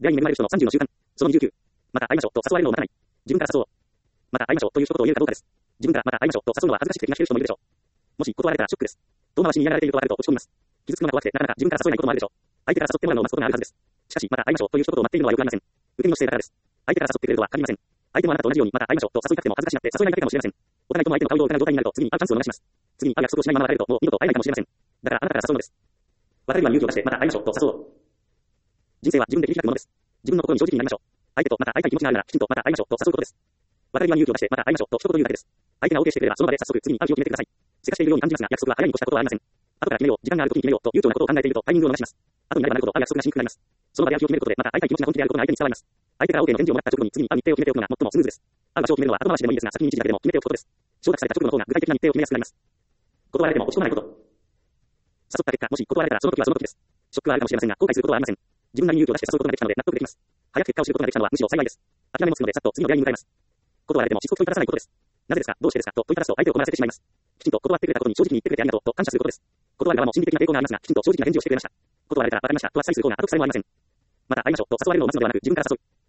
出会いに恵まれる人の30の習慣。その29。また会いましょうと誘われるのを待たない。自分から誘おう。また会いましょうという一言を言えるかどうかです。自分からまた会いましょうと誘うのは恥ずかしくて気が引ける人もいるでしょう。もし断られたらショックです。遠回しに嫌がられていることがあると落ち込みます。傷つくのが怖くてなかなか自分から誘えないこともあるでしょう。相手から誘ってもらうのを待つことがあるはずです。しかし、また会いましょうという一言を待っているのはよくありません。受け身の姿勢だからです。相手から誘ってくれるとは限りません。相手もあなたと同じようにまた会いましょうと誘いたくても恥ずかしくなって誘えないだけかもしれません。お互いとも相手の顔色を伺う状態になると次に会うチャンスを逃します。次に会う約束をしないまま別れるともう二度と会えないかもしれません。だからあなたから誘うのです。別れるは勇気を出してまた会いましょうと誘おう。人生は自分で切り開くものです。自分の心に正直になりましょう。相手とまた会いたい気持ちがあるならきちんとまた会いましょうと誘うことです。別れるは勇気を出してまた会いましょうと一言言うだけです。相手が OK してくれればその場で早速次に会う日を決めてください。せかしているように感じますが約束は早いに越したことはありません。後から決めよう、時間がある時に決めようと悠長なことを考えているとタイミングを逃します。後になればなるほど会う約束がしにくくなります。その場で会う日を決めることでまた会いたい気持ちが本気であることが相手に伝わります。相手から OK の返事をもらった直後に次に会う日程を決めておくのが最もスムーズです。会う場所を決めるのは後回しでもいいですが先に日時だけでも決めておくことです。承諾された直後の方が具体的な日程を決めやすくなります。断られても落ち込まないこと。誘った結果、もし断られたらその時はその時です。ショックはあるかもしれませんが後悔することはありません。自分なりに勇気を出して誘うことができたので納得できます。早く結果を知ることができたのはむしろ幸いです。諦めもつくのでさっと次の出会いに向かいます。断られてもしつこく問いたださないことです。なぜですか、どうしてですかと問いただすと相手を困らせてしまいます。きちんと断ってくれたことに正直に言ってくれてありがとうと感謝することです。断る側も心理的な抵抗がありますが、きちんと正直な返事をしてくれました。断られたらわかりましたとは一切する方が後腐れもありません。また会いましょうと誘われるのを待つのではなく自分から誘う。